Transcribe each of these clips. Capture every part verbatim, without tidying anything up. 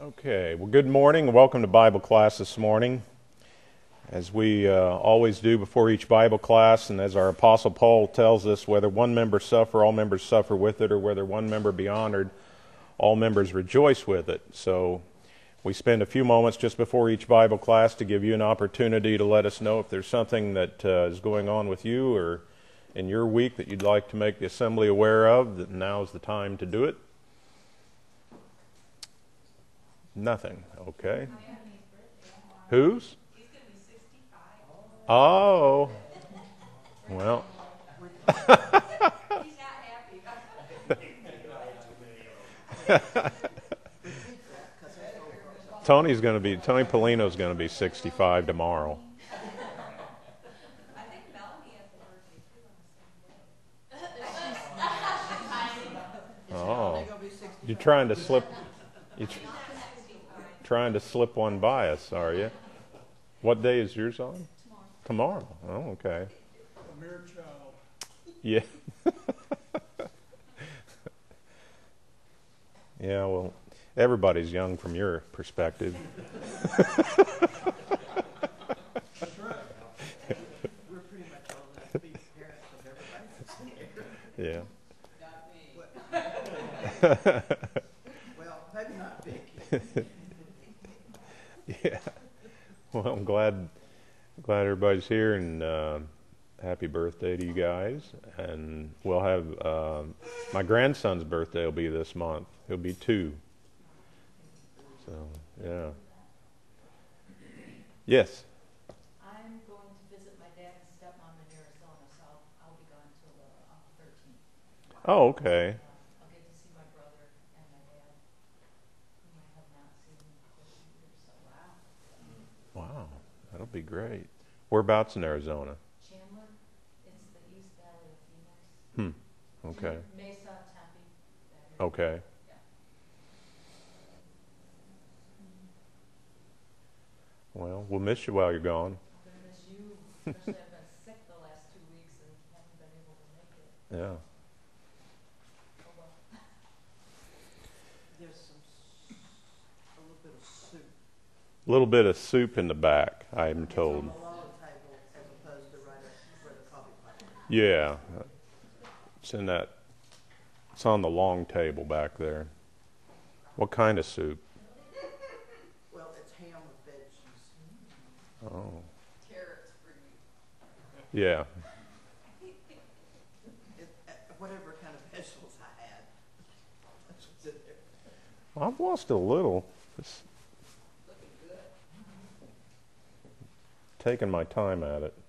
Okay, well, good morning and welcome to Bible class this morning. As we uh, always do before each Bible class, and as our Apostle Paul tells us, whether one member suffer, all members suffer with it, or whether one member be honored, all members rejoice with it. So we spend a few moments just before each Bible class to give you an opportunity to let us know if there's something that uh, is going on with you or in your week that you'd like to make the assembly aware of, that now is the time to do it. Nothing. Okay. Whose? He's going to be sixty-five. Oh. Well. He's not happy. Tony's going to be, Tony Polino's going to be sixty-five tomorrow. I think Melanie has a birthday too. Oh. You're trying to slip, you're tr- trying to slip one by us, are you? What day is yours on? Tomorrow. Tomorrow. Oh, okay. A mere child. Yeah. Yeah, well, everybody's young from your perspective. That's right. We're pretty much all enough to be parents of everybody that's Yeah. there. Well, maybe not Vicky. Yeah. Well, I'm glad glad everybody's here, and uh, happy birthday to you guys. And we'll have uh, my grandson's birthday will be this month. He'll be two. So yeah. Yes. I'm going to visit my dad and stepmom in Arizona, so I'll, I'll be gone till uh, on the thirteenth. Oh, okay. Uh, I'll get to see my brother and my dad, whom I have not seen in quite a few years. So wow. Wow, that'll be great. Whereabouts in Arizona? Chandler, it's the East Valley of Phoenix. Hmm. Okay. Mesa, Tempe. that area. Okay. Yeah. Well, we'll miss you while you're gone. I'm gonna miss you, especially I've been sick the last two weeks and haven't been able to make it. Yeah. Oh well. There's some, s- a little bit of soup. A little bit of soup in the back, I'm told. It's on the long table as opposed to right up where the coffee pot is. Yeah. It's in that, it's on the long table back there. What kind of soup? Well, it's ham with veggies. Oh. Carrots for you. Yeah. It, uh, whatever kind of vegetables I had. That's what's in there. I've lost a little. Just Looking good. taking my time at it.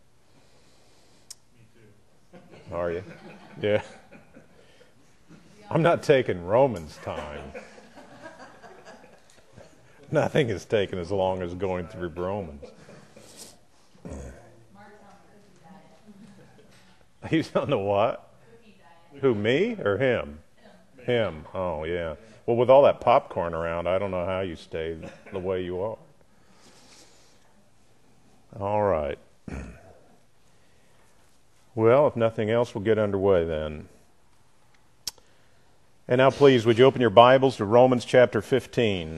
Me too. Are you? Yeah. I'm not taking Romans' time. Nothing is taking as long as going through Romans. Mark's on the cookie diet. He's on the what? Cookie diet. Who, me or him? Him. Oh, yeah. Well, with all that popcorn around, I don't know how you stay the way you are. All right. Well, if nothing else, we'll get underway then. And now, please, would you open your Bibles to Romans chapter fifteen?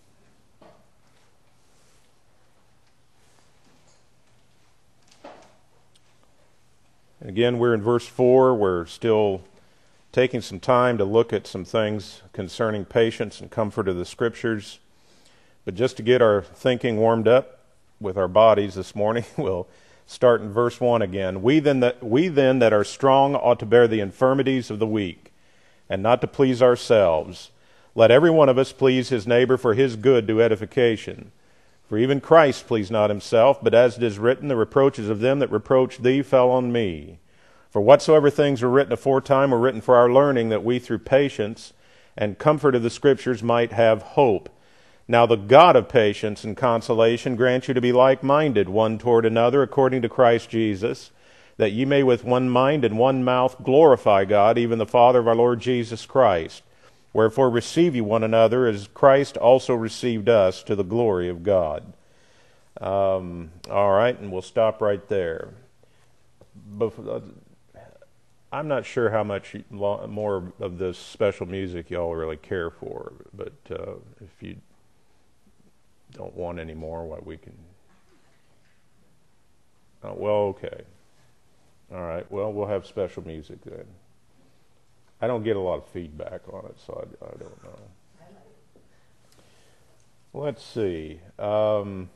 And again, we're in verse four. We're still taking some time to look at some things concerning patience and comfort of the Scriptures. But just to get our thinking warmed up with our bodies this morning, we'll start in verse one again. We then that we then that are strong ought to bear the infirmities of the weak, and not to please ourselves. Let every one of us please his neighbor for his good to edification. For even Christ pleased not himself, but as it is written, the reproaches of them that reproached thee fell on me. For whatsoever things were written aforetime were written for our learning, that we through patience and comfort of the Scriptures might have hope. Now the God of patience and consolation grant you to be like-minded one toward another according to Christ Jesus, that ye may with one mind and one mouth glorify God, even the Father of our Lord Jesus Christ. Wherefore receive ye one another, as Christ also received us, to the glory of God. Um, all right, and we'll stop right there. Bef- I'm not sure how much lo- more of this special music y'all really care for, but uh, if you don't want any more, what we can. Oh, well, okay. All right. Well, we'll have special music then. I don't get a lot of feedback on it, so I, I don't know. Let's see. Um,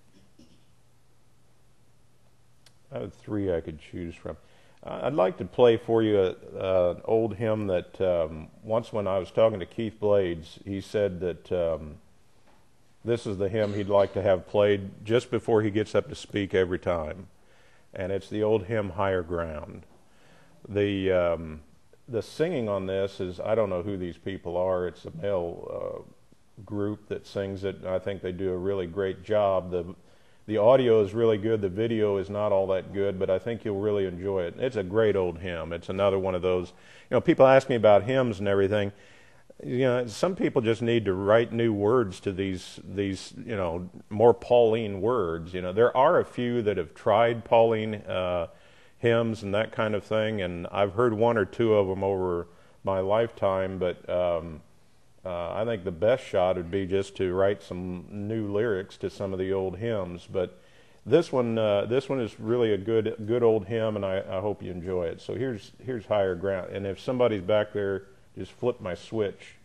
I have three I could choose from. I'd like to play for you a, a, an old hymn that um, once when I was talking to Keith Blades, he said that um, this is the hymn he'd like to have played just before he gets up to speak every time. And it's the old hymn, Higher Ground. The um, the singing on this is, I don't know who these people are. It's a male uh, group that sings it. I think they do a really great job. The The audio is really good. The video is not all that good, but I think you'll really enjoy it. It's a great old hymn. It's another one of those, you know, people ask me about hymns and everything. You know, some people just need to write new words to these, these, you know, more Pauline words. You know, there are a few that have tried Pauline uh, hymns and that kind of thing, and I've heard one or two of them over my lifetime, but um, Uh, I think the best shot would be just to write some new lyrics to some of the old hymns. But this one, uh, this one is really a good, good old hymn, and I, I hope you enjoy it. So here's here's Higher Ground. And if somebody's back there, just flip my switch.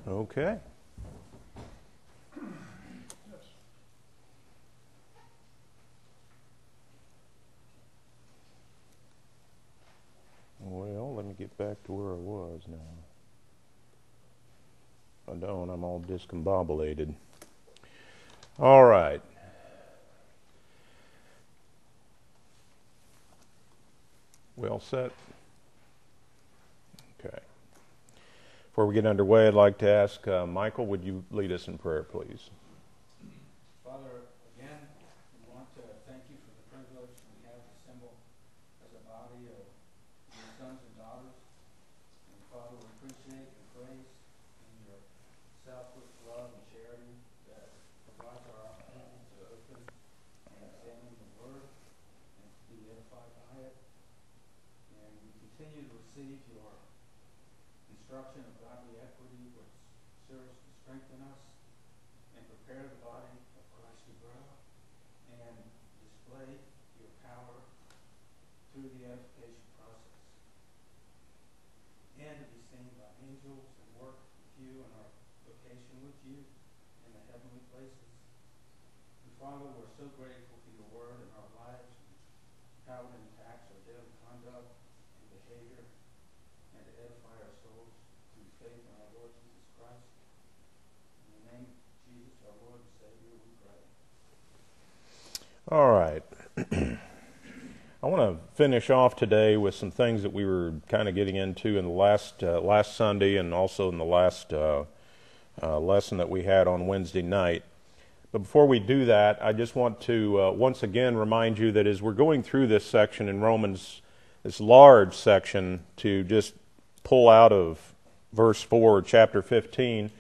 Okay. Well, let me get back to where I was now. I don't, I'm all discombobulated. All right. Well set. Okay. Before we get underway, I'd like to ask uh, Michael, would you lead us in prayer, please? Father, again, we want to thank you for the privilege we have to assemble as a body of your sons and daughters. And Father, we appreciate your grace and your selfless love and charity that provides our opportunity to open and examine the Word and to be edified by it. And we continue to receive your instruction of godly equity, which serves to strengthen us and prepare the body of Christ to grow and display your power through the edification process, and to be seen by angels and work with you and our vocation with you in the heavenly places. And Father, we're so grateful for your word in our lives and how it impacts our daily conduct and behavior, and to edify our souls through faith in our Lord Jesus Christ. In the name of Jesus, our Lord and Savior, we pray. All right. I want to finish off today with some things that we were kind of getting into in the last uh, last Sunday and also in the last uh, uh, lesson that we had on Wednesday night. But before we do that, I just want to uh, once again remind you that as we're going through this section in Romans, this large section, to just pull out of verse four, chapter fifteen,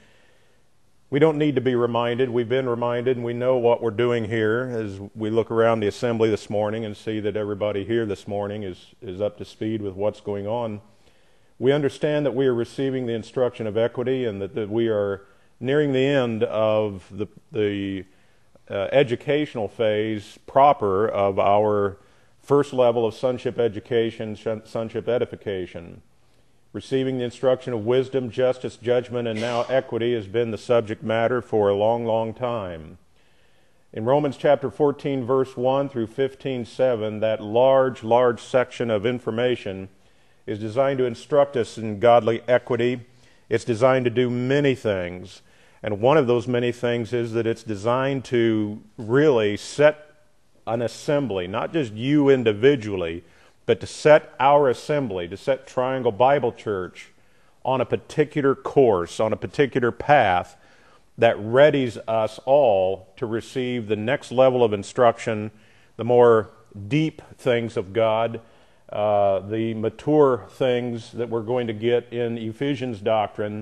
we don't need to be reminded. We've been reminded, and we know what we're doing here as we look around the assembly this morning and see that everybody here this morning is, is up to speed with what's going on. We understand that we are receiving the instruction of equity and that, that we are nearing the end of the, the uh, educational phase proper of our first level of sonship education, sonship edification. Receiving the instruction of wisdom, justice, judgment, and now equity has been the subject matter for a long, long time. In Romans chapter fourteen, verse one through fifteen, seven, that large, large section of information is designed to instruct us in godly equity. It's designed to do many things. And one of those many things is that it's designed to really set an assembly, not just you individually, but to set our assembly, to set Triangle Bible Church on a particular course, on a particular path that readies us all to receive the next level of instruction, the more deep things of God, uh, the mature things that we're going to get in Ephesians doctrine.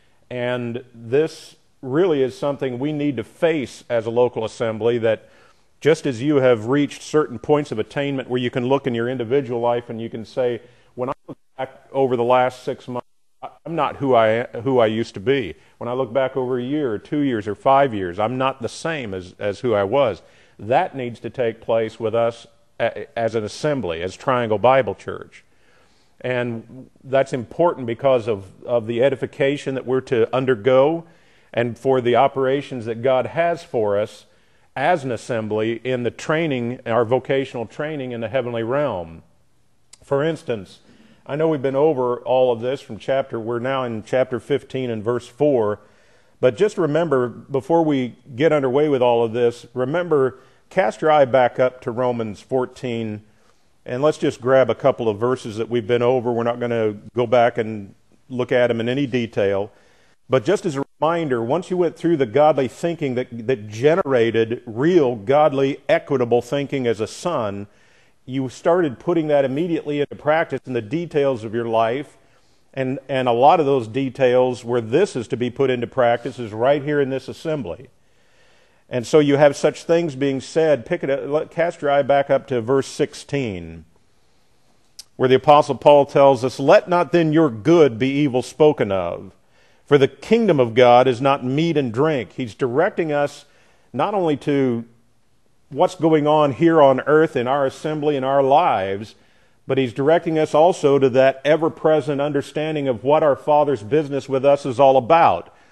And this really is something we need to face as a local assembly, that just as you have reached certain points of attainment where you can look in your individual life and you can say, when I look back over the last six months, I'm not who I who I used to be. When I look back over a year or two years or five years, I'm not the same as, as who I was. That needs to take place with us as an assembly, as Triangle Bible Church. And that's important because of, of the edification that we're to undergo and for the operations that God has for us as an assembly in the training, our vocational training in the heavenly realm. For instance, I know we've been over all of this from chapter, we're now in chapter fifteen and verse four, but just remember, before we get underway with all of this, remember, cast your eye back up to Romans fourteen, and let's just grab a couple of verses that we've been over. We're not going to go back and look at them in any detail, but just as a reminder, once you went through the godly thinking that, that generated real, godly, equitable thinking as a son, you started putting that immediately into practice in the details of your life. And, and a lot of those details where this is to be put into practice is right here in this assembly. And so you have such things being said. Pick it up, cast your eye back up to verse sixteen, where the Apostle Paul tells us, "Let not then your good be evil spoken of. For the kingdom of God is not meat and drink." He's directing us not only to what's going on here on earth in our assembly and our lives, but he's directing us also to that ever-present understanding of what our Father's business with us is all about.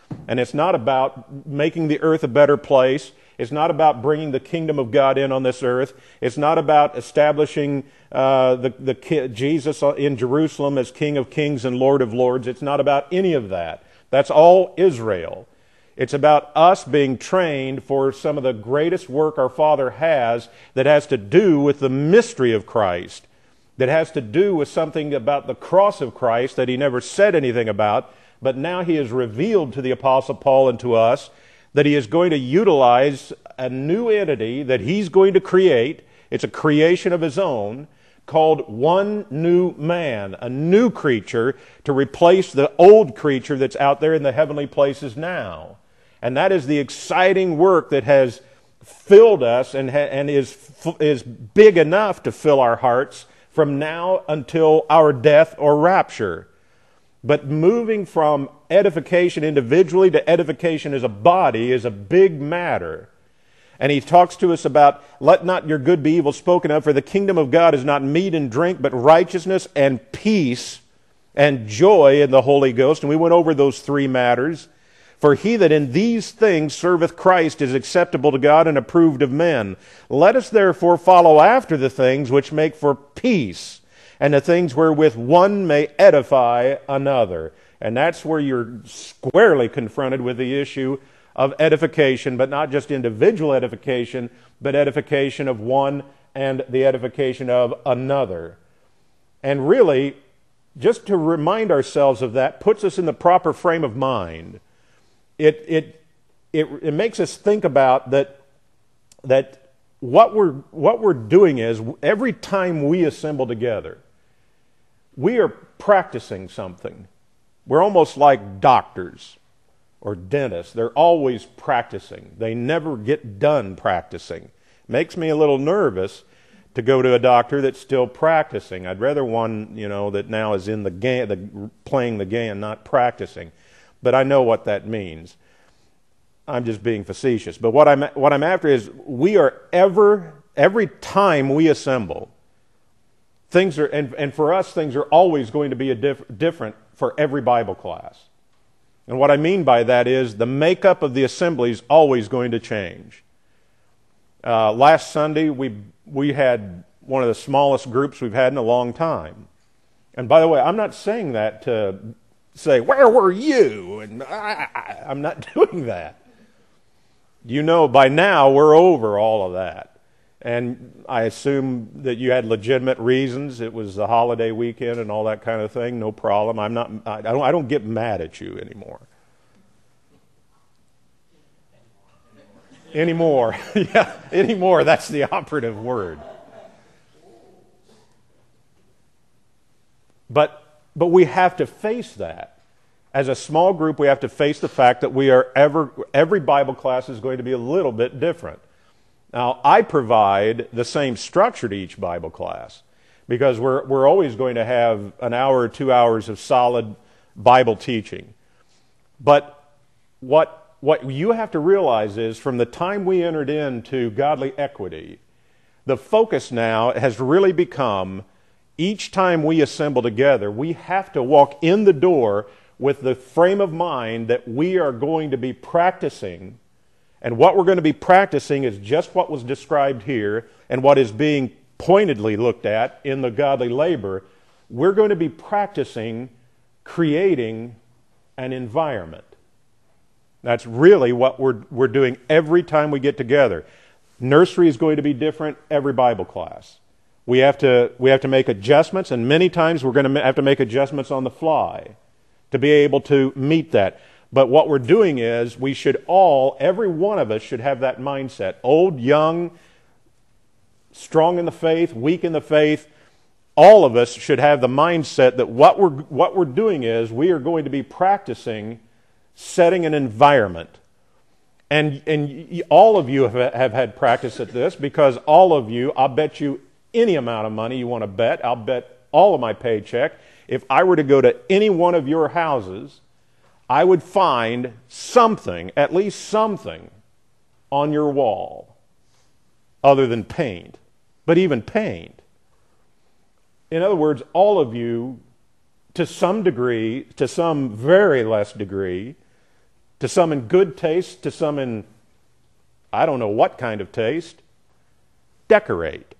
And it's not about making the earth a better place. It's not about bringing the kingdom of God in on this earth. It's not about establishing uh, the, the Jesus in Jerusalem as King of Kings and Lord of Lords. It's not about any of that. That's all Israel. It's about us being trained for some of the greatest work our Father has that has to do with the mystery of Christ, that has to do with something about the cross of Christ that he never said anything about, but now he has revealed to the Apostle Paul and to us that he is going to utilize a new entity that he's going to create. It's a creation of his own, called one new man, a new creature to replace the old creature that's out there in the heavenly places now. And that is the exciting work that has filled us and, ha- and is, is big enough to fill our hearts from now until our death or rapture. But moving from edification individually to edification as a body is a big matter. And he talks to us about, let not your good be evil spoken of, for the kingdom of God is not meat and drink, but righteousness and peace and joy in the Holy Ghost. And we went over those three matters. For he that in these things serveth Christ is acceptable to God and approved of men. Let us therefore follow after the things which make for peace, and the things wherewith one may edify another. And that's where you're squarely confronted with the issue of edification, but not just individual edification, but edification of one and the edification of another. And really, just to remind ourselves of that puts us in the proper frame of mind. It, it, it, it makes us think about that, that what we're, what we're doing is every time we assemble together, we are practicing something. We're almost like doctors or dentists. They're always practicing. They never get done practicing. Makes me a little nervous to go to a doctor that's still practicing. I'd rather one, you know, that now is in the game, the, playing the game, not practicing. But I know what that means. I'm just being facetious. But what I'm what I'm after is we are ever every time we assemble, things are and, and for us things are always going to be a diff, different for every Bible class. And what I mean by that is the makeup of the assembly is always going to change. Uh, last Sunday we we had one of the smallest groups we've had in a long time. And by the way, I'm not saying that to say, where were you? And I, I, I'm not doing that. You know, by now we're over all of that. And I assume that you had legitimate reasons. It was the holiday weekend and all that kind of thing. No problem. I'm not. I don't. I don't get mad at you anymore. Anymore. Yeah, anymore. That's the operative word. But but we have to face that. As a small group, we have to face the fact that we are ever every Bible class is going to be a little bit different. Now, I provide the same structure to each Bible class because we're we're always going to have an hour or two hours of solid Bible teaching. But what what you have to realize is from the time we entered into godly equity, the focus now has really become each time we assemble together, we have to walk in the door with the frame of mind that we are going to be practicing. And what we're going to be practicing is just what was described here and what is being pointedly looked at in the godly labor. We're going to be practicing creating an environment. That's really what we're, we're doing every time we get together. Nursery is going to be different every Bible class. We have to, we have to make adjustments, and many times we're going to have to make adjustments on the fly to be able to meet that. But what we're doing is we should all, every one of us should have that mindset. Old, young, strong in the faith, weak in the faith. All of us should have the mindset that what we're, what we're doing is we are going to be practicing setting an environment. And, and all of you have, have had practice at this because all of you, I'll bet you any amount of money you want to bet, I'll bet all of my paycheck. If I were to go to any one of your houses, I would find something, at least something, on your wall other than paint, but even paint. In other words, all of you, to some degree, to some very less degree, To some in good taste, to some in I don't know what kind of taste. Decorate.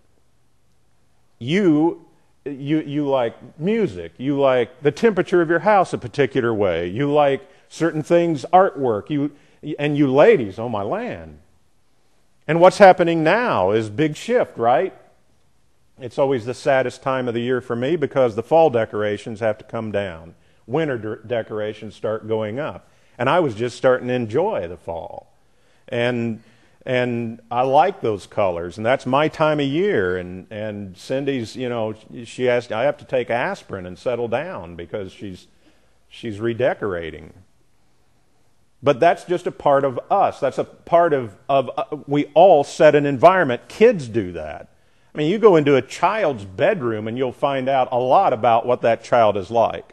You, you, you like music. You like the temperature of your house a particular way. You like certain things, artwork. You, and you ladies, oh my land. And what's happening now is big shift, right? It's always the saddest time of the year for me because the fall decorations have to come down. Winter de- decorations start going up. And I was just starting to enjoy the fall. And and I like those colors, and that's my time of year. And, and Cindy's, you know, she asked, I have to take aspirin and settle down because she's she's redecorating. But that's just a part of us. That's a part of, of uh, we all set an environment. Kids do that. I mean, you go into a child's bedroom and you'll find out a lot about what that child is like.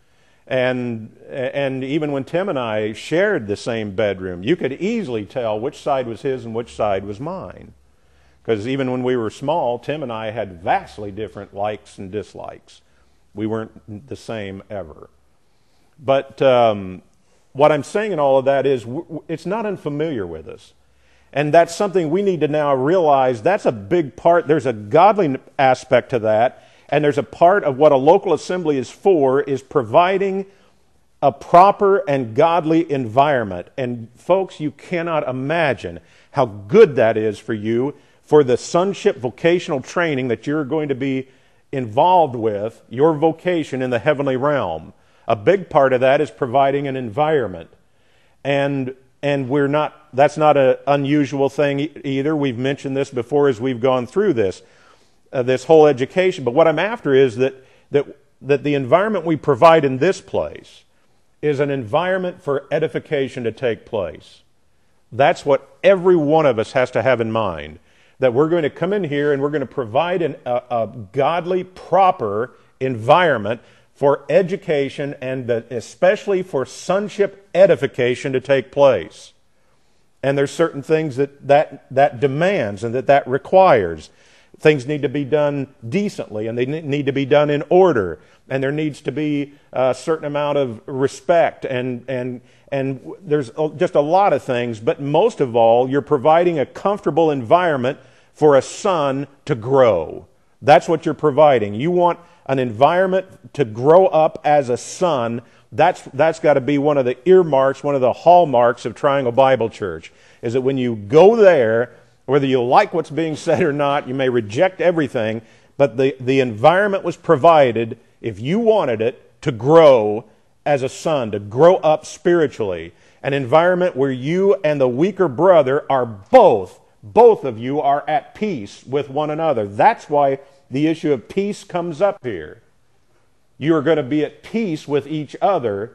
And and even when Tim and I shared the same bedroom, you could easily tell which side was his and which side was mine. Because even when we were small, Tim and I had vastly different likes and dislikes. We weren't the same ever. But um, what I'm saying in all of that is w- it's not unfamiliar with us. And that's something we need to now realize. That's a big part. There's a godly aspect to that. And there's a part of what a local assembly is for, is providing a proper and godly environment. And folks, you cannot imagine how good that is for you, for the sonship vocational training that you're going to be involved with, your vocation in the heavenly realm. A big part of that is providing an environment. And and we're not, that's not an unusual thing either. We've mentioned this before as we've gone through this. Uh, this whole education. But what I'm after is that, that that the environment we provide in this place is an environment for edification to take place. That's what every one of us has to have in mind. That we're going to come in here and we're going to provide an, a, a godly, proper environment for education and the, especially for sonship edification to take place. And there's certain things that that, that demands and that that requires. Things need to be done decently, and they need to be done in order, and there needs to be a certain amount of respect, and and and there's just a lot of things, but most of all, you're providing a comfortable environment for a son to grow. That's what you're providing. You want an environment to grow up as a son. That's that's got to be one of the earmarks, one of the hallmarks of Triangle Bible Church, is that when you go there, whether you like what's being said or not, you may reject everything, but the, the environment was provided, if you wanted it, to grow as a son, to grow up spiritually. An environment where you and the weaker brother are both, both of you are at peace with one another. That's why the issue of peace comes up here. You are going to be at peace with each other.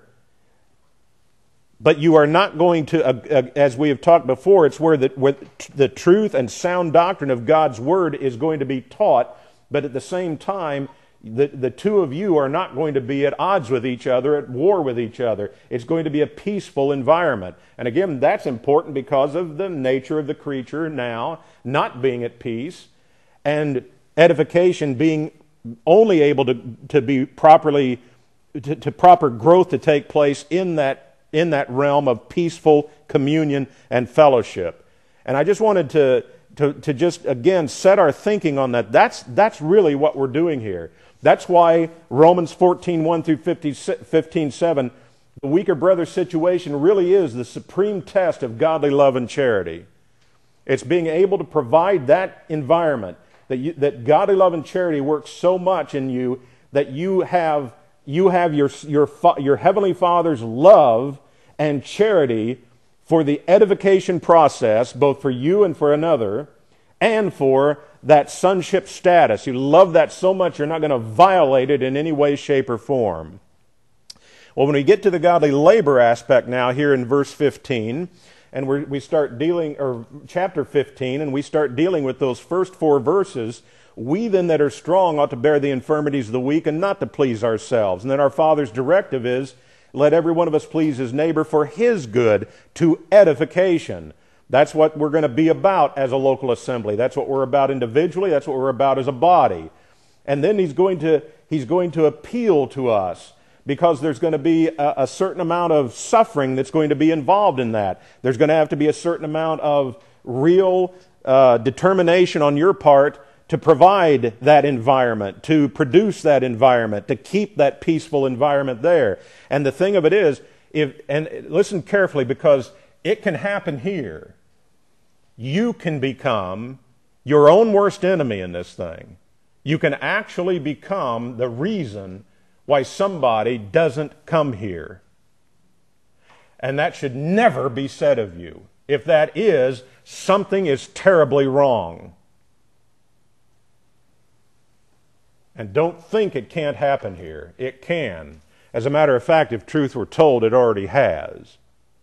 But you are not going to, uh, uh, as we have talked before, it's where the, where the truth and sound doctrine of God's Word is going to be taught. But at the same time, the, the two of you are not going to be at odds with each other, at war with each other. It's going to be a peaceful environment. And again, that's important because of the nature of the creature now not being at peace, and edification being only able to, to be properly, to, to proper growth to take place in that in that realm of peaceful communion and fellowship. And I just wanted to, to, to just, again, set our thinking on that. That's, that's really what we're doing here. That's why Romans fourteen, one through fifteen, seven, the weaker brother situation really is the supreme test of godly love and charity. It's being able to provide that environment, that, you, that godly love and charity works so much in you that you have You have your, your, your Heavenly Father's love and charity for the edification process, both for you and for another, and for that sonship status. You love that so much you're not going to violate it in any way, shape, or form. Well, when we get to the godly labor aspect now here in verse fifteen, and we're, we start dealing, or chapter fifteen, and we start dealing with those first four verses, we then that are strong ought to bear the infirmities of the weak and not to please ourselves. And then our Father's directive is, let every one of us please his neighbor for his good, to edification. That's what we're going to be about as a local assembly. That's what we're about individually. That's what we're about as a body. And then he's going to, he's going to appeal to us because there's going to be a, a certain amount of suffering that's going to be involved in that. There's going to have to be a certain amount of real uh, determination on your part to provide that environment, to produce that environment, to keep that peaceful environment there. And the thing of it is, if and listen carefully, because it can happen here. You can become your own worst enemy in this thing. You can actually become the reason why somebody doesn't come here. And that should never be said of you. If that is, something is terribly wrong. And don't think it can't happen here. It can. As a matter of fact, if truth were told, it already has.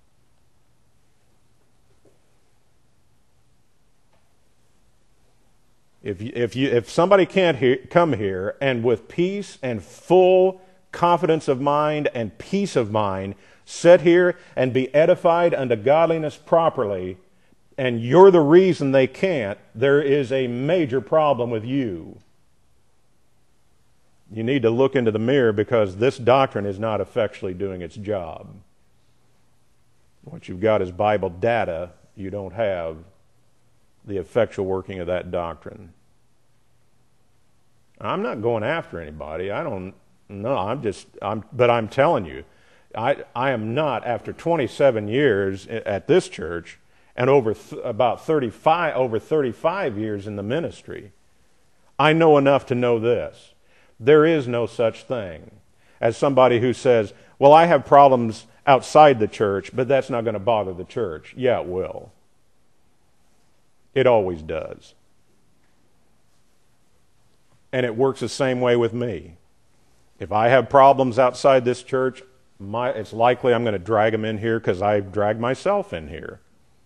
If you, if you, if somebody can't he- come here and with peace and full confidence of mind and peace of mind sit here and be edified unto godliness properly, and you're the reason they can't, there is a major problem with you. You need to look into the mirror, because this doctrine is not effectually doing its job. What you've got is Bible data. You don't have the effectual working of that doctrine. I'm not going after anybody. I don't know. I'm just, I'm, but I'm telling you, I, I am not, after twenty-seven years at this church and over th- about thirty-five, over thirty-five years in the ministry, I know enough to know this. There is no such thing as somebody who says, well, I have problems outside the church, but that's not going to bother the church. Yeah, it will. It always does. And it works the same way with me. If I have problems outside this church, my, it's likely I'm going to drag them in here because I've dragged myself in here.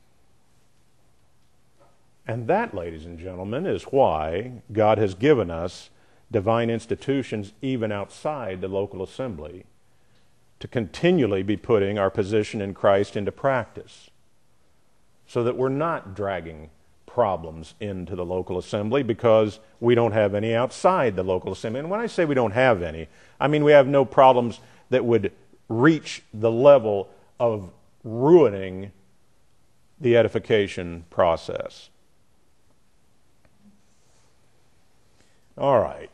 And that, ladies and gentlemen, is why God has given us divine institutions even outside the local assembly to continually be putting our position in Christ into practice so that we're not dragging problems into the local assembly because we don't have any outside the local assembly. And when I say we don't have any, I mean we have no problems that would reach the level of ruining the edification process. All right.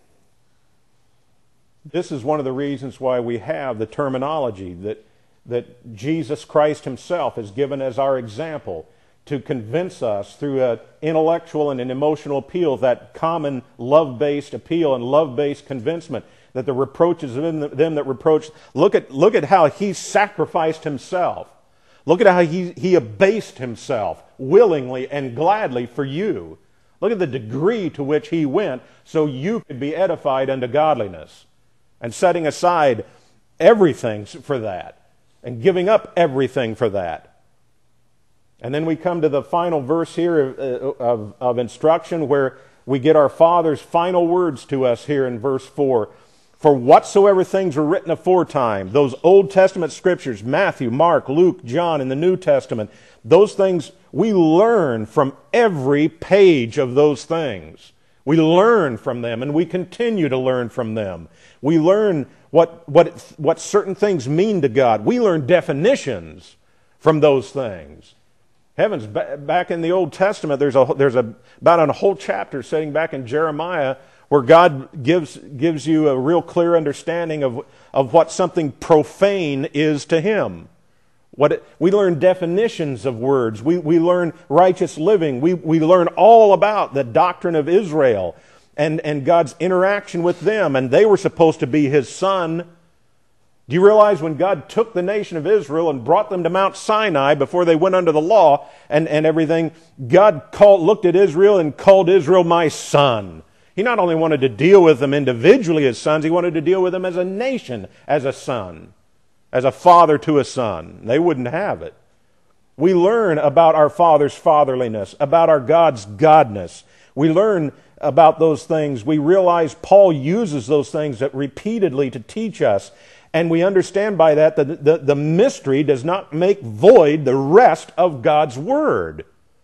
This is one of the reasons why we have the terminology that, that Jesus Christ himself has given as our example to convince us through an intellectual and an emotional appeal, that common love-based appeal and love-based convincement, that the reproaches of them, them that reproach, look at, look at how he sacrificed himself. Look at how he, he abased himself willingly and gladly for you. Look at the degree to which he went so you could be edified unto godliness. And setting aside everything for that. And giving up everything for that. And then we come to the final verse here of, of, of instruction where we get our Father's final words to us here in verse four. For whatsoever things were written aforetime, those Old Testament scriptures, Matthew, Mark, Luke, John, in the New Testament, those things, we learn from every page of those things. We learn from them, and we continue to learn from them. We learn what, what, what certain things mean to God. We learn definitions from those things. Heavens, back in the Old Testament, there's, a, there's a, about a whole chapter sitting back in Jeremiah where God gives, gives you a real clear understanding of, of what something profane is to Him. What it, we learn definitions of words. We, we learn righteous living. We, we learn all about the doctrine of Israel and, and God's interaction with them. And they were supposed to be His son. Do you realize when God took the nation of Israel and brought them to Mount Sinai before they went under the law and, and everything, God called, looked at Israel and called Israel my son. He not only wanted to deal with them individually as sons, He wanted to deal with them as a nation as a son. As a father to a son. They wouldn't have it. We learn about our Father's fatherliness, about our God's godness. We learn about those things. We realize Paul uses those things repeatedly to teach us. And we understand by that that the, the mystery does not make void the rest of God's Word.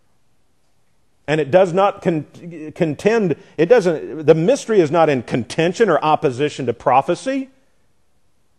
And it does not con- contend, it doesn't, the mystery is not in contention or opposition to prophecy.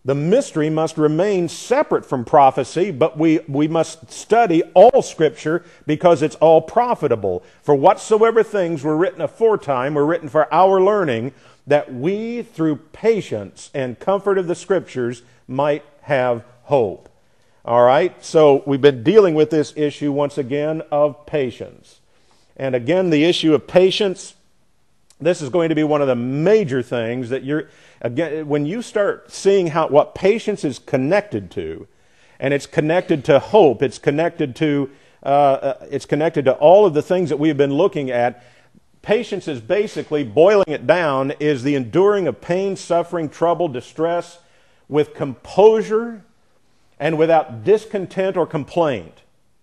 The mystery must remain separate from prophecy, but we, we must study all Scripture because it's all profitable. For whatsoever things were written aforetime were written for our learning, that we through patience and comfort of the Scriptures might have hope. All right, so we've been dealing with this issue once again of patience. And again, the issue of patience, this is going to be one of the major things that you're, again, when you start seeing how what patience is connected to, and it's connected to hope, it's connected to, uh, uh, it's connected to all of the things that we've been looking at. Patience is basically, boiling it down, is the enduring of pain, suffering, trouble, distress with composure and without discontent or complaint.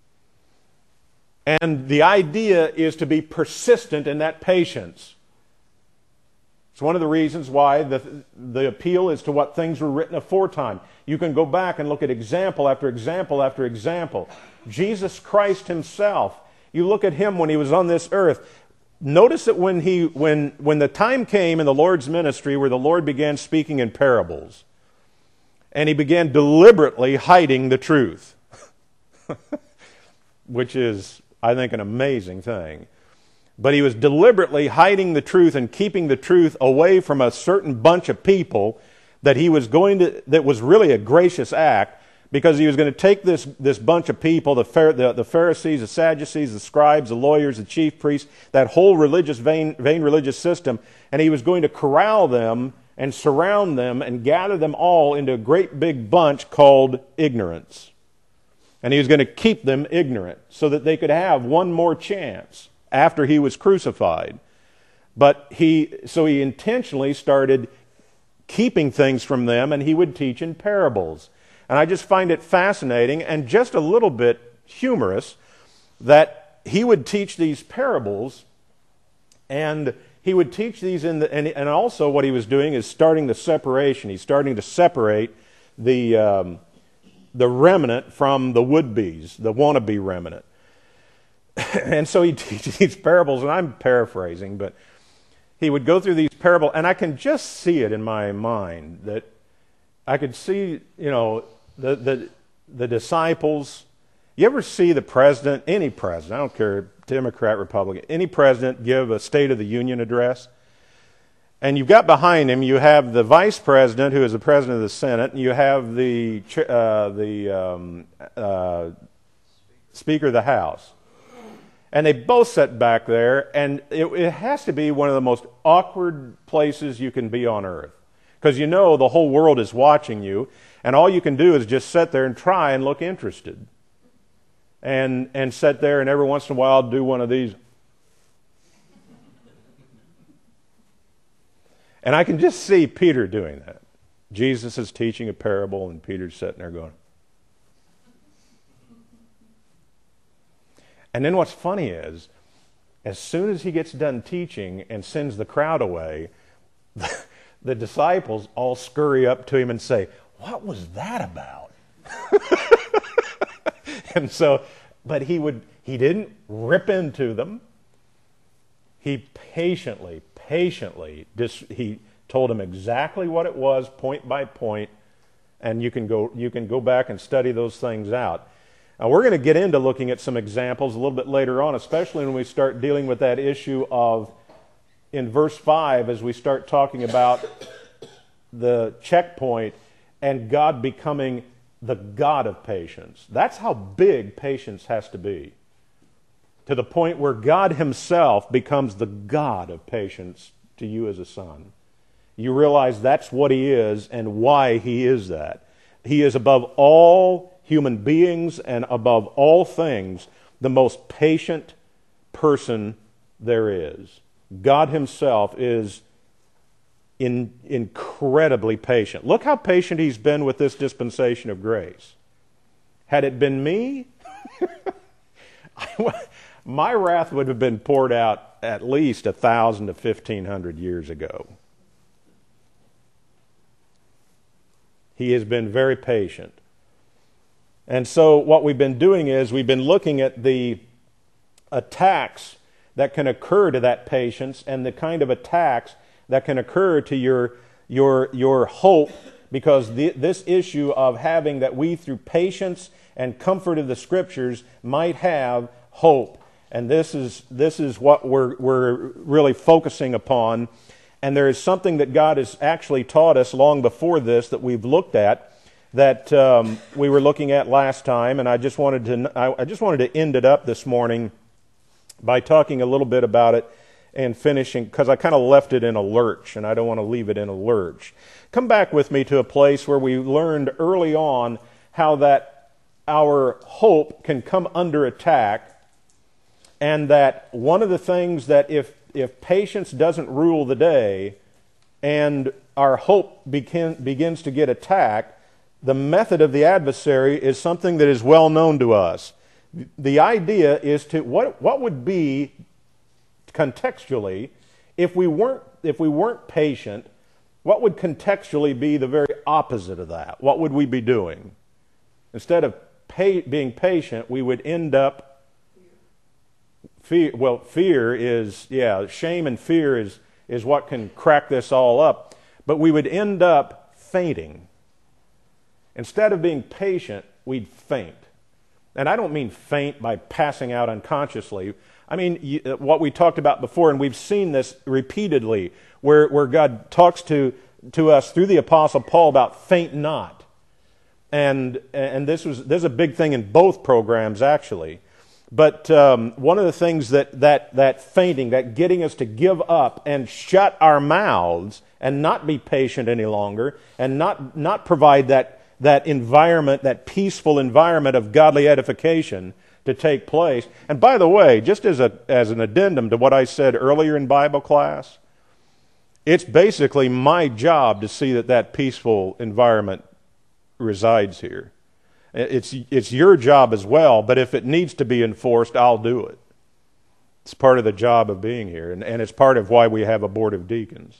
And the idea is to be persistent in that patience. It's one of the reasons why the, the appeal is to what things were written aforetime. You can go back and look at example after example after example. Jesus Christ himself, you look at him when he was on this earth. Notice that when, he, when, when the time came in the Lord's ministry where the Lord began speaking in parables, and he began deliberately hiding the truth, which is, I think, an amazing thing. But he was deliberately hiding the truth and keeping the truth away from a certain bunch of people that he was going to, that was really a gracious act, because he was going to take this, this bunch of people, the, the, the Pharisees, the Sadducees, the scribes, the lawyers, the chief priests, that whole religious, vain, vain religious system, and he was going to corral them and surround them and gather them all into a great big bunch called ignorance. And he was going to keep them ignorant so that they could have one more chance after he was crucified. But he, so he intentionally started keeping things from them, and he would teach in parables. And I just find it fascinating and just a little bit humorous that he would teach these parables, and he would teach these in the, and, and also what he was doing is starting the separation. He's starting to separate the um, the remnant from the would-bes, the wannabe remnant. And so he teaches these parables, and I'm paraphrasing, but he would go through these parables, and I can just see it in my mind that I could see, you know, the the the disciples. You ever see the president, any president, I don't care, Democrat, Republican, any president give a State of the Union address? And you've got behind him, you have the vice president, who is the president of the Senate, and you have the uh, the um, uh, Speaker of the House. And they both sit back there, and it, it has to be one of the most awkward places you can be on earth. Because you know the whole world is watching you, and all you can do is just sit there and try and look interested. And and sit there and every once in a while do one of these. And I can just see Peter doing that. Jesus is teaching a parable and Peter's sitting there going. And then what's funny is, as soon as he gets done teaching and sends the crowd away, the, the disciples all scurry up to him and say, "What was that about?" And so, but he would, he didn't rip into them. He patiently, patiently, dis, he told them exactly what it was, point by point, and you can go, you can go back and study those things out. Now, we're going to get into looking at some examples a little bit later on, especially when we start dealing with that issue of, in verse five, as we start talking about the checkpoint and God becoming the God of patience. That's how big patience has to be, to the point where God himself becomes the God of patience to you as a son. You realize that's what he is and why he is that. He is above all human beings and above all things the most patient person there is. God himself is in, incredibly patient. Look how patient he's been with this dispensation of grace. Had it been me, my wrath would have been poured out at least a thousand to fifteen hundred years ago. He has been very patient. And so what we've been doing is we've been looking at the attacks that can occur to that patience and the kind of attacks that can occur to your, your, your hope because the, this issue of having that we through patience and comfort of the Scriptures might have hope. And this is this is what we're we're really focusing upon. And there is something that God has actually taught us long before this that we've looked at, that um, we were looking at last time. And I just wanted to I, I just wanted to end it up this morning by talking a little bit about it and finishing, because I kind of left it in a lurch, and I don't want to leave it in a lurch. Come back with me to a place where we learned early on how that our hope can come under attack. And that one of the things that if if patience doesn't rule the day and our hope begin, begins to get attacked, the method of the adversary is something that is well known to us. The idea is to, what what would be contextually, if we weren't if we weren't patient, what would contextually be the very opposite of that? What would we be doing? Instead of pay, being patient, we would end up Fear, well, fear is, yeah, shame and fear is, is what can crack this all up. But we would end up fainting. Instead of being patient, we'd faint. And I don't mean faint by passing out unconsciously. I mean you, what we talked about before, and we've seen this repeatedly, where, where God talks to, to us through the Apostle Paul about faint not. And, and this was this is a big thing in both programs, actually. But um, one of the things that, that that fainting, that getting us to give up and shut our mouths and not be patient any longer and not not provide that that environment, that peaceful environment of godly edification to take place. And by the way, just as a as an addendum to what I said earlier in Bible class, it's basically my job to see that that peaceful environment resides here. It's it's your job as well, but if it needs to be enforced, I'll do it. It's part of the job of being here, and, and it's part of why we have a board of deacons.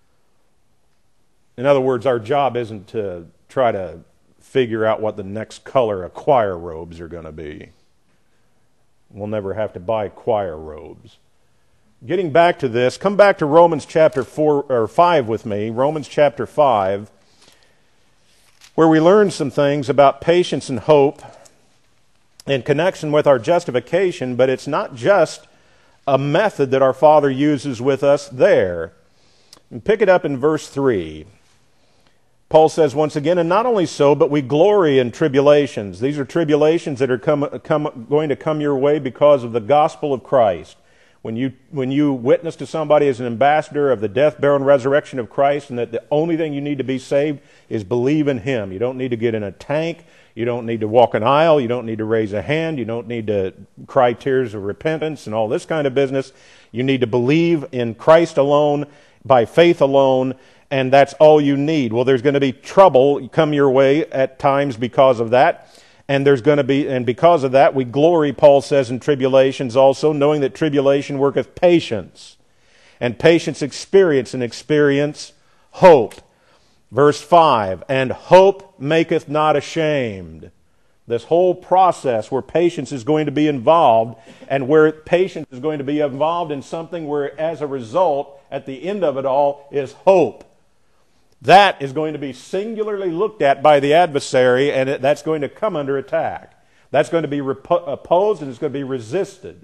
In other words, our job isn't to try to figure out what the next color of choir robes are going to be. We'll never have to buy choir robes. Getting back to this, come back to Romans chapter four or five with me, Romans chapter five. Where we learn some things about patience and hope in connection with our justification, but it's not just a method that our Father uses with us there. And pick it up in verse three. Paul says once again, and not only so, but we glory in tribulations. These are tribulations that are come, come, going to come your way because of the gospel of Christ. When you when you witness to somebody as an ambassador of the death, burial, and resurrection of Christ, and that the only thing you need to be saved is believe in Him. You don't need to get in a tank. You don't need to walk an aisle. You don't need to raise a hand. You don't need to cry tears of repentance and all this kind of business. You need to believe in Christ alone, by faith alone, and that's all you need. Well, there's going to be trouble come your way at times because of that. And there's going to be, and because of that, we glory, Paul says, in tribulations also, knowing that tribulation worketh patience, and patience experience, and experience hope. Verse five, and hope maketh not ashamed. This whole process where patience is going to be involved, and where patience is going to be involved in something where, as a result, at the end of it all, is hope. That is going to be singularly looked at by the adversary, and it, that's going to come under attack. That's going to be repo- opposed, and it's going to be resisted.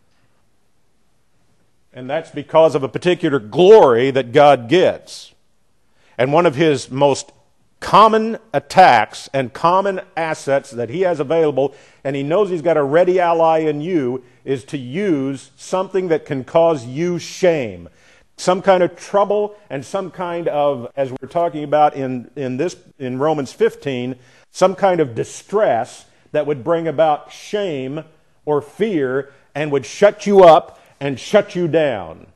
And that's because of a particular glory that God gets. And one of His most common attacks and common assets that He has available, and He knows He's got a ready ally in you, is to use something that can cause you shame. Some kind of trouble and some kind of, as we're talking about in, in this in Romans fifteen, some kind of distress that would bring about shame or fear and would shut you up and shut you down.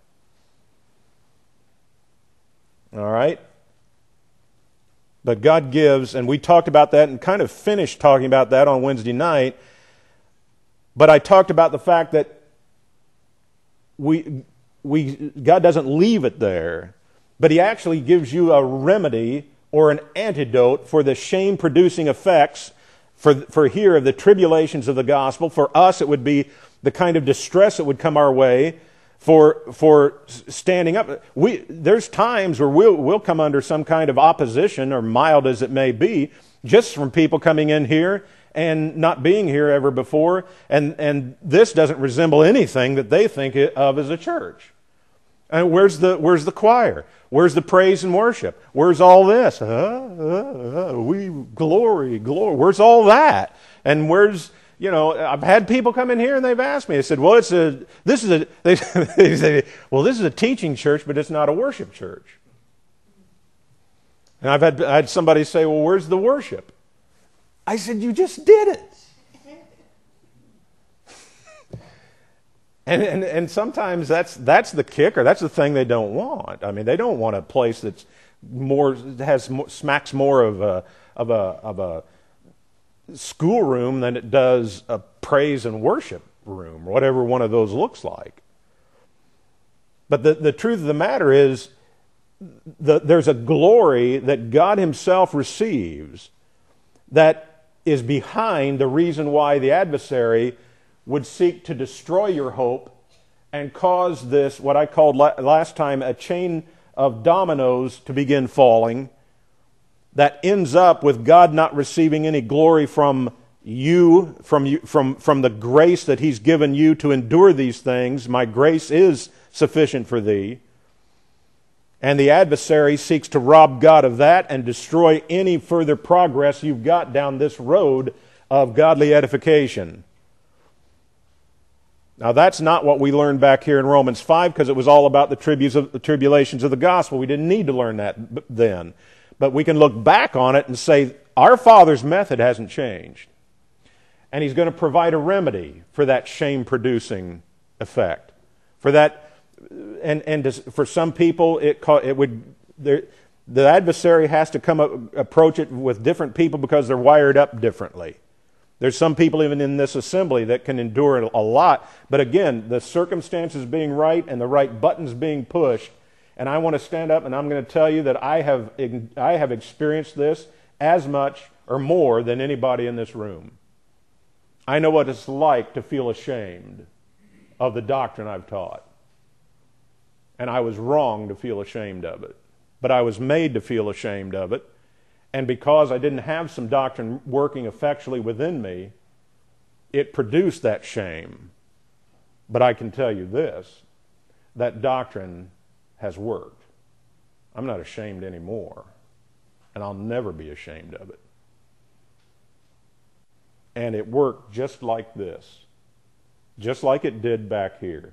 All right? But God gives, and we talked about that and kind of finished talking about that on Wednesday night, but I talked about the fact that we... We, God doesn't leave it there, but He actually gives you a remedy or an antidote for the shame-producing effects for, for here of the tribulations of the gospel. For us, it would be the kind of distress that would come our way for for standing up. We there's times where we'll we'll come under some kind of opposition, or mild as it may be, just from people coming in here and not being here ever before, and and this doesn't resemble anything that they think of as a church. And where's the where's the choir? Where's the praise and worship? Where's all this? Uh, uh, uh, we glory, glory. Where's all that? And where's, you know, I've had people come in here and they've asked me. I said, well, it's a this is a they, they say, well, this is a teaching church, but it's not a worship church. And I've had I had somebody say, well, where's the worship? I said, you just did it. And, and and sometimes that's that's the kicker. That's the thing they don't want. I mean, they don't want a place that's more has more, smacks more of a of a of a schoolroom than it does a praise and worship room, or whatever one of those looks like. But the the truth of the matter is, the, there's a glory that God Himself receives that is behind the reason why the adversary would seek to destroy your hope and cause this, what I called last time, a chain of dominoes to begin falling that ends up with God not receiving any glory from you, from you, from, from the grace that He's given you to endure these things. My grace is sufficient for thee. And the adversary seeks to rob God of that and destroy any further progress you've got down this road of godly edification. Now, that's not what we learned back here in Romans five, because it was all about the, tributes of, the tribulations of the gospel. We didn't need to learn that then. But we can look back on it and say, our Father's method hasn't changed. And He's going to provide a remedy for that shame-producing effect. For that, and, and for some people, it, it would... the adversary has to come up, approach it with different people because they're wired up differently. There's some people even in this assembly that can endure a lot. But again, the circumstances being right and the right buttons being pushed. And I want to stand up and I'm going to tell you that I have, I have experienced this as much or more than anybody in this room. I know what it's like to feel ashamed of the doctrine I've taught. And I was wrong to feel ashamed of it. But I was made to feel ashamed of it. And because I didn't have some doctrine working effectually within me, it produced that shame. But I can tell you this, that doctrine has worked. I'm not ashamed anymore, and I'll never be ashamed of it. And it worked just like this, just like it did back here.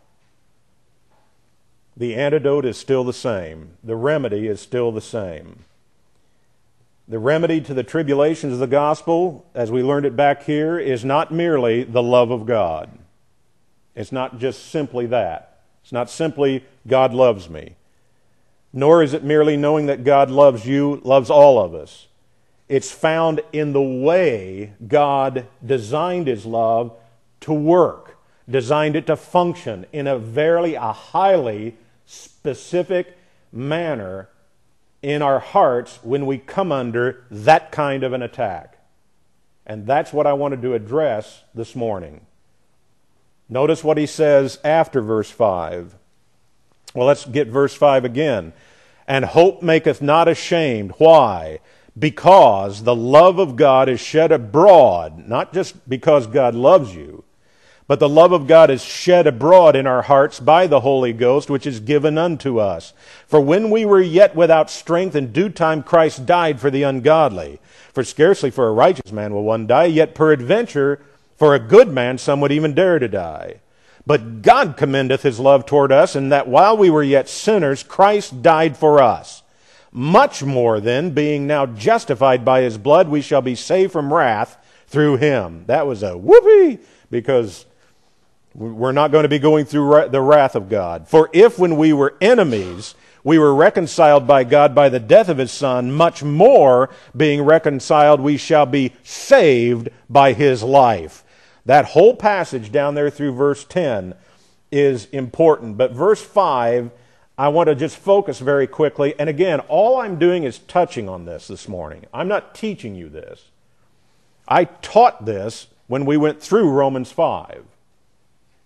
The antidote is still the same. The remedy is still the same. The remedy to the tribulations of the gospel, as we learned it back here, is not merely the love of God. It's not just simply that. It's not simply God loves me. Nor is it merely knowing that God loves you, loves all of us. It's found in the way God designed His love to work, designed it to function in a very, a highly specific manner in our hearts when we come under that kind of an attack. And that's what I wanted to address this morning. Notice what he says after verse five. Well, let's get verse five again. And hope maketh not ashamed. Why? Because the love of God is shed abroad, not just because God loves you, but the love of God is shed abroad in our hearts by the Holy Ghost, which is given unto us. For when we were yet without strength, in due time Christ died for the ungodly. For scarcely for a righteous man will one die, yet peradventure for a good man some would even dare to die. But God commendeth His love toward us, in that while we were yet sinners, Christ died for us. Much more then, being now justified by His blood, we shall be saved from wrath through Him. That was a whoopee, because we're not going to be going through the wrath of God. For if when we were enemies, we were reconciled by God by the death of His Son, much more, being reconciled, we shall be saved by His life. That whole passage down there through verse ten is important. But verse five, I want to just focus very quickly. And again, all I'm doing is touching on this this morning. I'm not teaching you this. I taught this when we went through Romans five.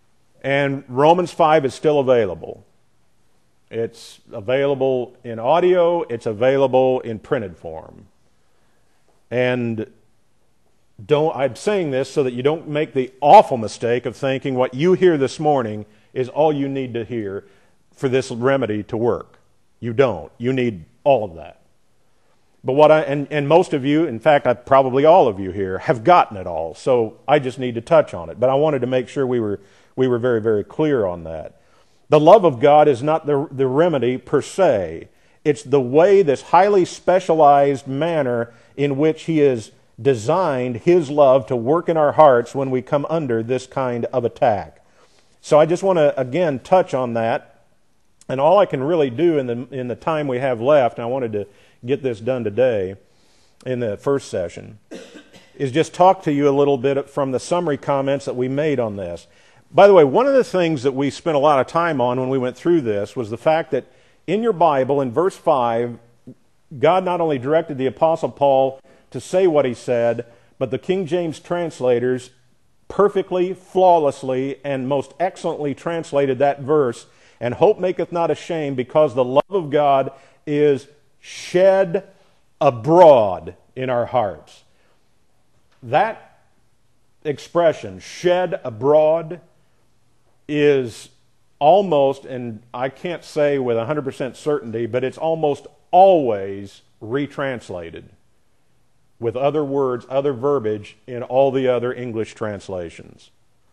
And Romans five is still available. It's available in audio. It's available in printed form. And don't, I'm saying this so that you don't make the awful mistake of thinking what you hear this morning is all you need to hear for this remedy to work. You don't. You need all of that. But what I, and, and most of you, in fact, I, probably all of you here, have gotten it all. So I just need to touch on it. But I wanted to make sure we were, we were very, very clear on that. The love of God is not the, the remedy per se. It's the way, this highly specialized manner in which He has designed His love to work in our hearts when we come under this kind of attack. So I just want to, again, touch on that. And all I can really do in the, in the time we have left, and I wanted to get this done today in the first session, is just talk to you a little bit from the summary comments that we made on this. By the way, one of the things that we spent a lot of time on when we went through this was the fact that in your Bible, in verse five, God not only directed the Apostle Paul to say what he said, but the King James translators perfectly, flawlessly, and most excellently translated that verse, and hope maketh not ashamed, because the love of God is shed abroad in our hearts. That expression, shed abroad, is almost, and I can't say with one hundred percent certainty, but it's almost always retranslated with other words, other verbiage in all the other English translations.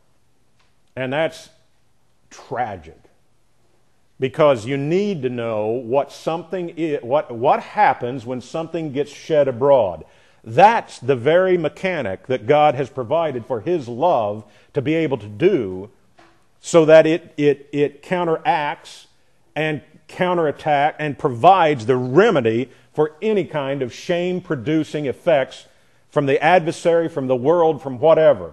And that's tragic. Because you need to know what something is, what, what happens when something gets shed abroad. That's the very mechanic that God has provided for His love to be able to do, so that it, it, it counteracts and counterattack and provides the remedy for any kind of shame-producing effects from the adversary, from the world, from whatever.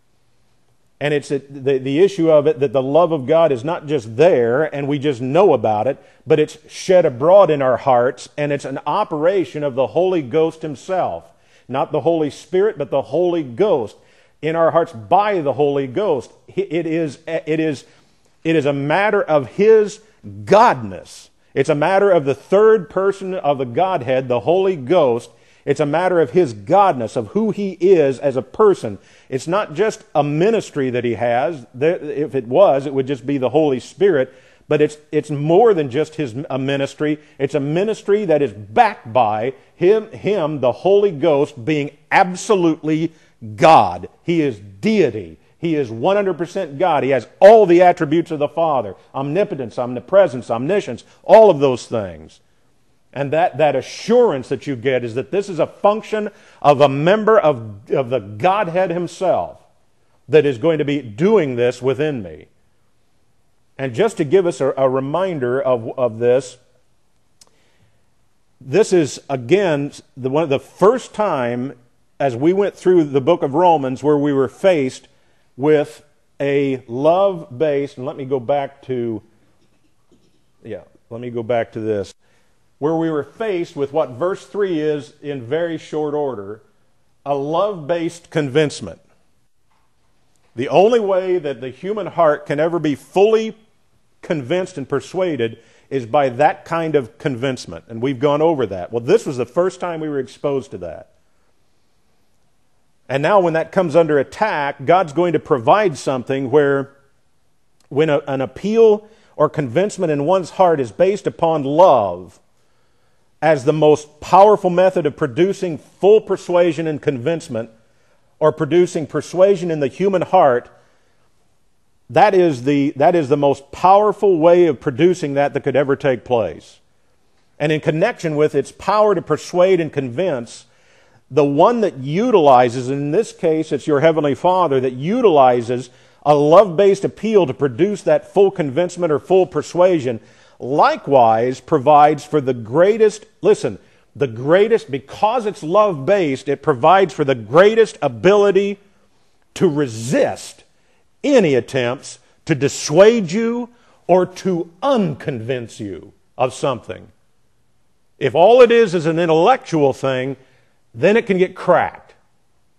And it's the, the issue of it that the love of God is not just there and we just know about it, but it's shed abroad in our hearts, and it's an operation of the Holy Ghost Himself. Not the Holy Spirit, but the Holy Ghost in our hearts by the Holy Ghost. It is, it is, it is a matter of His Godness. It's a matter of the third person of the Godhead, the Holy Ghost. It's a matter of His Godness, of who He is as a person. It's not just a ministry that He has. If it was, it would just be the Holy Spirit. But it's, it's more than just His a ministry. It's a ministry that is backed by Him, Him, the Holy Ghost, being absolutely God. He is deity. He is one hundred percent God. He has all the attributes of the Father. Omnipotence, omnipresence, omniscience, all of those things. And that, that assurance that you get is that this is a function of a member of, of the Godhead Himself that is going to be doing this within me. And just to give us a, a reminder of, of this, this is, again, the, one of the first time as we went through the book of Romans where we were faced with a love-based, and let me go back to, yeah, let me go back to this, where we were faced with what verse three is in very short order, a love-based convincement. The only way that the human heart can ever be fully convinced and persuaded is by that kind of convincement. And we've gone over that. Well, this was the first time we were exposed to that. And now when that comes under attack, God's going to provide something where when a, an appeal or convincement in one's heart is based upon love as the most powerful method of producing full persuasion and convincement, or producing persuasion in the human heart, that is the, that is the most powerful way of producing that that could ever take place. And in connection with its power to persuade and convince, the one that utilizes, in this case it's your Heavenly Father, that utilizes a love-based appeal to produce that full convincement or full persuasion, likewise provides for the greatest, listen, the greatest, because it's love-based, it provides for the greatest ability to resist any attempts to dissuade you or to unconvince you of something. If all it is is an intellectual thing, then it can get cracked.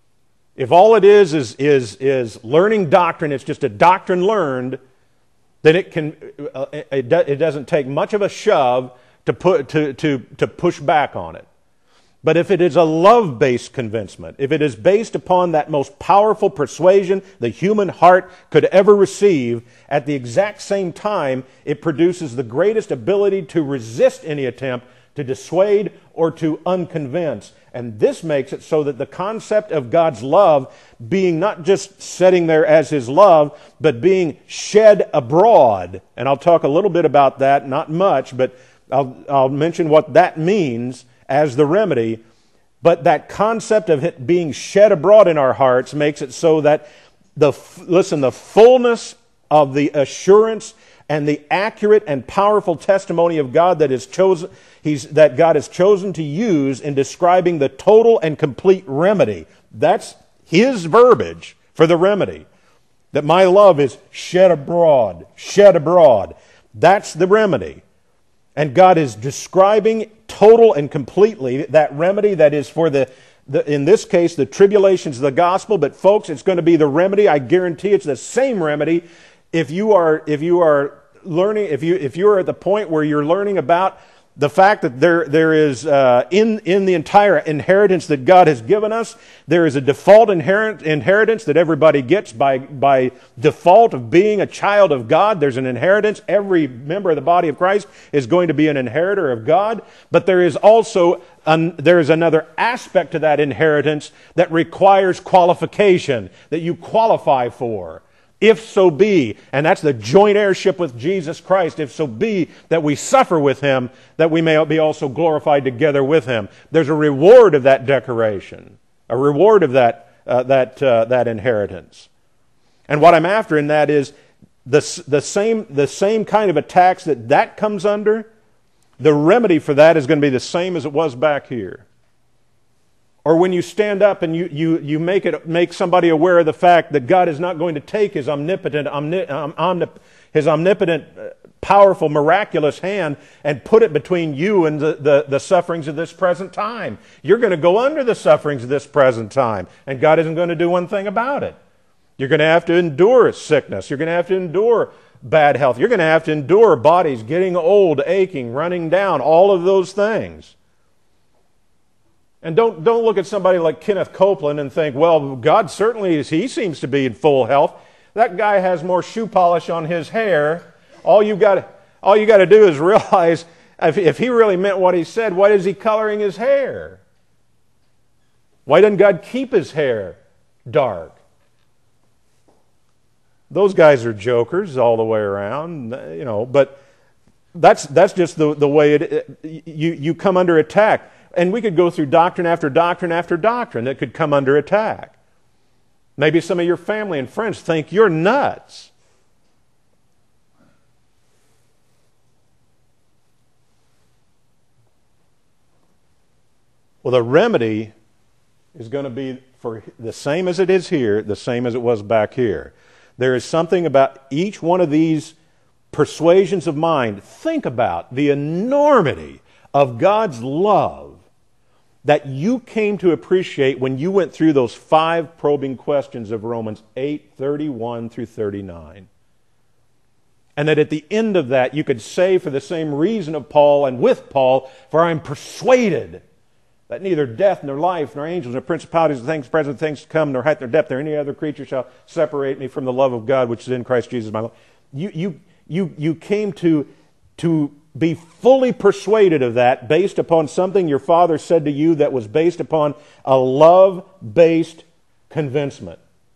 If all it is is, is, is learning doctrine, it's just a doctrine learned, then it can uh, it, do, it doesn't take much of a shove to put to, to, to push back on it. But if it is a love-based convincement, if it is based upon that most powerful persuasion the human heart could ever receive, at the exact same time, it produces the greatest ability to resist any attempt to dissuade or to unconvince. And this makes it so that the concept of God's love being not just sitting there as His love, but being shed abroad. And I'll talk a little bit about that, not much, but I'll, I'll mention what that means as the remedy. But that concept of it being shed abroad in our hearts makes it so that the, listen, the fullness of the assurance and the accurate and powerful testimony of God that is chosen, he's, that God has chosen to use in describing the total and complete remedy. That's His verbiage for the remedy. That my love is shed abroad, shed abroad. That's the remedy. And God is describing total and completely that remedy that is for the, the, in this case, the tribulations of the gospel. But folks, it's going to be the remedy. I guarantee it's the same remedy. If you are, if you are learning, if you, if you are at the point where you're learning about the fact that there, there is, uh, in, in the entire inheritance that God has given us, there is a default inherent inheritance that everybody gets by, by default of being a child of God. There's an inheritance. Every member of the body of Christ is going to be an inheritor of God. But there is also, an, there is another aspect to that inheritance that requires qualification, that you qualify for. If so be, and that's the joint heirship with Jesus Christ, if so be that we suffer with Him, that we may be also glorified together with Him. There's a reward of that decoration, a reward of that, uh, that, uh, that inheritance. And what I'm after in that is the, the, same, the same kind of attacks that that comes under, the remedy for that is going to be the same as it was back here. Or when you stand up and you, you, you make it make somebody aware of the fact that God is not going to take His omnipotent, omni, um, omnip, His omnipotent, uh, powerful, miraculous hand and put it between you and the, the, the sufferings of this present time. You're going to go under the sufferings of this present time, and God isn't going to do one thing about it. You're going to have to endure sickness. You're going to have to endure bad health. You're going to have to endure bodies getting old, aching, running down, all of those things. And don't, don't look at somebody like Kenneth Copeland and think, well, God certainly is, he seems to be in full health. That guy has more shoe polish on his hair. All you got all you got to do is realize if, if he really meant what he said, why is he coloring his hair? Why doesn't God keep his hair dark? Those guys are jokers all the way around, you know, but that's that's just the, the way it, it you, you come under attack. And we could go through doctrine after doctrine after doctrine that could come under attack. Maybe some of your family and friends think you're nuts. Well, the remedy is going to be for the same as it is here, the same as it was back here. There is something about each one of these persuasions of mind. Think about the enormity of God's love that you came to appreciate when you went through those five probing questions of Romans eight, thirty-one through thirty-nine. And that at the end of that you could say for the same reason of Paul and with Paul, for I am persuaded that neither death nor life nor angels nor principalities nor things present things to come nor height nor depth nor any other creature shall separate me from the love of God which is in Christ Jesus my Lord. You, you, you, you came to, to be fully persuaded of that based upon something your father said to you that was based upon a love-based convincement.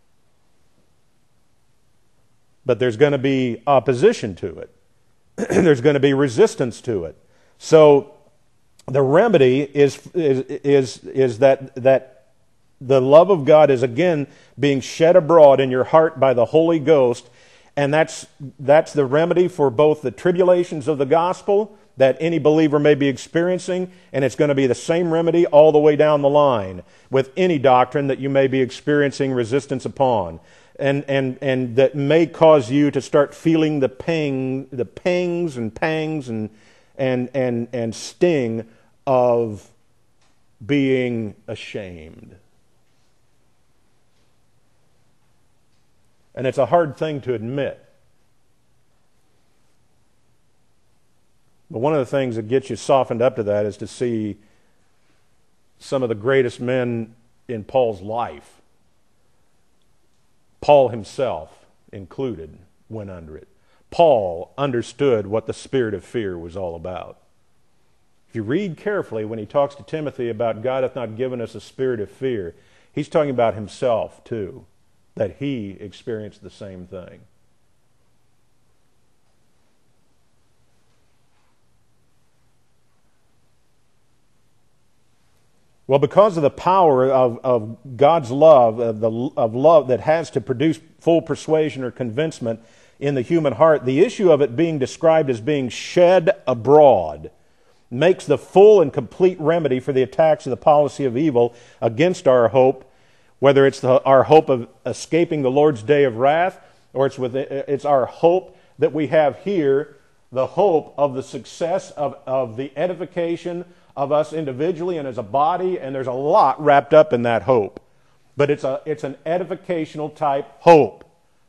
But there's going to be opposition to it. There's going to be resistance to it. So the remedy is, is, is, is that, that the love of God is again being shed abroad in your heart by the Holy Ghost. And that's, that's the remedy for both the tribulations of the gospel that any believer may be experiencing, and it's going to be the same remedy all the way down the line with any doctrine that you may be experiencing resistance upon. And, and, and that may cause you to start feeling the pang, the pangs and pangs and, and, and, and sting of being ashamed. And it's a hard thing to admit. But one of the things that gets you softened up to that is to see some of the greatest men in Paul's life, Paul himself included, went under it. Paul understood what the spirit of fear was all about. If you read carefully when he talks to Timothy about God hath not given us a spirit of fear, he's talking about himself too, that he experienced the same thing. Well, because of the power of, of God's love, of, the, of love that has to produce full persuasion or convincement in the human heart, the issue of it being described as being shed abroad makes the full and complete remedy for the attacks of the policy of evil against our hope, whether it's the, our hope of escaping the Lord's day of wrath, or it's, with, it's our hope that we have here, the hope of the success of, of the edification of us individually and as a body, and there's a lot wrapped up in that hope. But it's a it's an edificational type hope.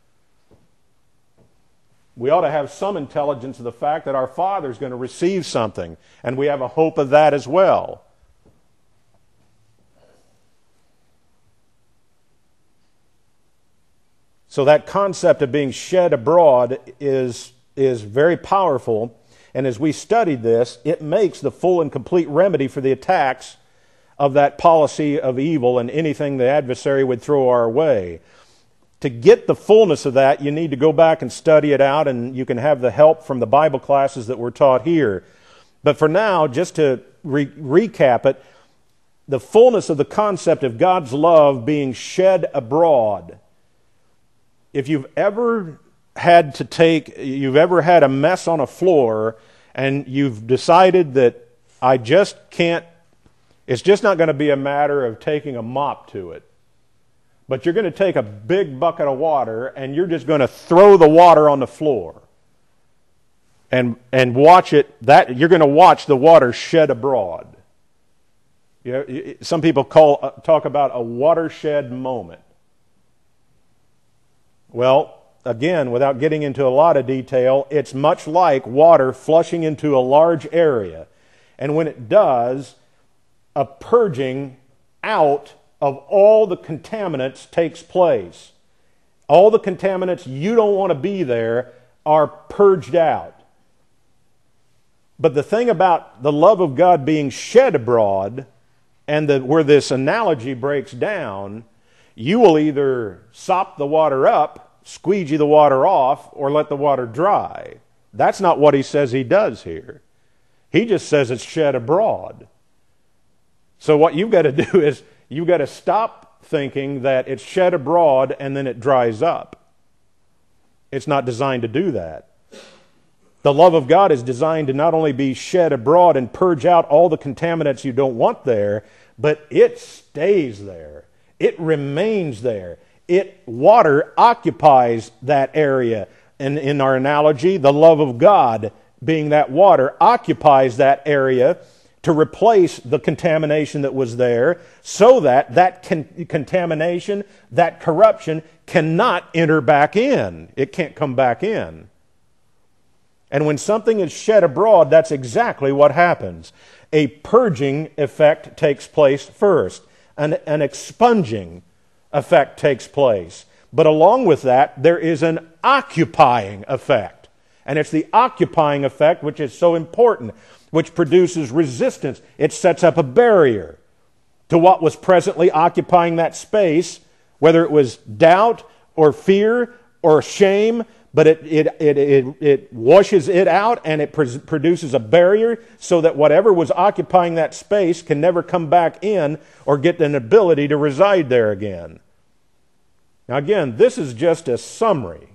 We ought to have some intelligence of the fact that our Father's going to receive something, and we have a hope of that as well. So that concept of being shed abroad is, is very powerful. And as we studied this, it makes the full and complete remedy for the attacks of that policy of evil and anything the adversary would throw our way. To get the fullness of that, you need to go back and study it out, and you can have the help from the Bible classes that were taught here. But for now, just to re- recap it, the fullness of the concept of God's love being shed abroad. If you've ever had to take, you've ever had a mess on a floor and you've decided that I just can't, it's just not going to be a matter of taking a mop to it. But you're going to take a big bucket of water and you're just going to throw the water on the floor and and watch it, that you're going to watch the water shed abroad. You know, some people call talk about a watershed moment. Well, again, without getting into a lot of detail, it's much like water flushing into a large area. And when it does, a purging out of all the contaminants takes place. All the contaminants you don't want to be there are purged out. But the thing about the love of God being shed abroad, and the, where this analogy breaks down, you will either sop the water up, squeegee the water off, or let the water dry. That's not what he says he does here. He just says it's shed abroad. So what you've got to do is you've got to stop thinking that it's shed abroad and then it dries up. It's not designed to do that. The love of God is designed to not only be shed abroad and purge out all the contaminants you don't want there, but it stays there. It remains there. It, water occupies that area. And in our analogy, the love of God, being that water, occupies that area to replace the contamination that was there, so that that con- contamination, that corruption cannot enter back in. It can't come back in. And when something is shed abroad, that's exactly what happens. A purging effect takes place first. An, an expunging effect takes place. But along with that, there is an occupying effect. And it's the occupying effect which is so important, which produces resistance. It sets up a barrier to what was presently occupying that space, whether it was doubt or fear or shame, but it, it, it, it, it washes it out and it pr- produces a barrier so that whatever was occupying that space can never come back in or get an ability to reside there again. Now again, this is just a summary.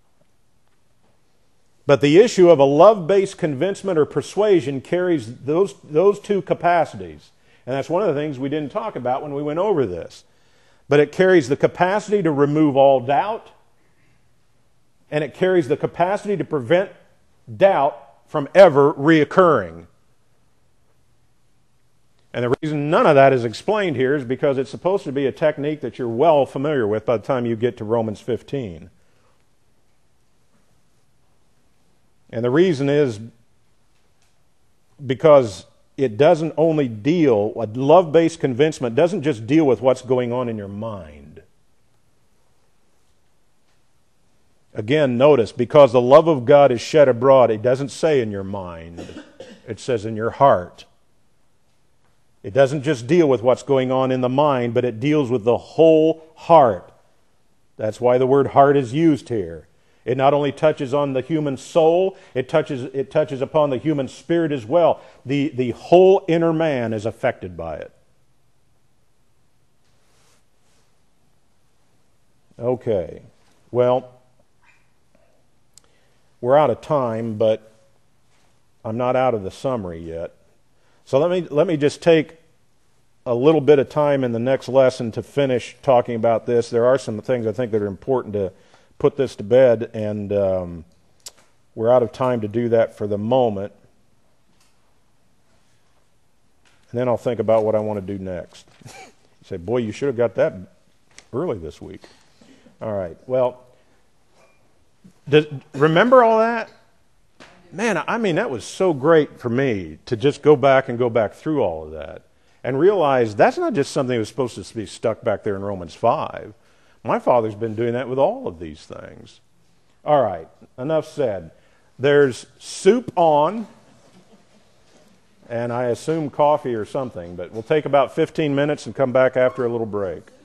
But the issue of a love-based convincement or persuasion carries those, those two capacities. And that's one of the things we didn't talk about when we went over this. But it carries the capacity to remove all doubt, and it carries the capacity to prevent doubt from ever reoccurring. And the reason none of that is explained here is because it's supposed to be a technique that you're well familiar with by the time you get to Romans fifteen. And the reason is because it doesn't only deal, a love-based convincement doesn't just deal with what's going on in your mind. Again, notice, because the love of God is shed abroad, it doesn't say in your mind. It says in your heart. It doesn't just deal with what's going on in the mind, but it deals with the whole heart. That's why the word heart is used here. It not only touches on the human soul, it touches, it touches upon the human spirit as well. The, the whole inner man is affected by it. Okay. Well, we're out of time, but I'm not out of the summary yet. So let me let me just take a little bit of time in the next lesson to finish talking about this. There are some things I think that are important to put this to bed, and um, we're out of time to do that for the moment. And then I'll think about what I want to do next. You say, boy, you should have got that early this week. All right, well, does, remember all that? Man, I mean, that was so great for me to just go back and go back through all of that and realize that's not just something that was supposed to be stuck back there in Romans five. My father's been doing that with all of these things. All right, enough said. There's soup on, and I assume coffee or something, but we'll take about fifteen minutes and come back after a little break.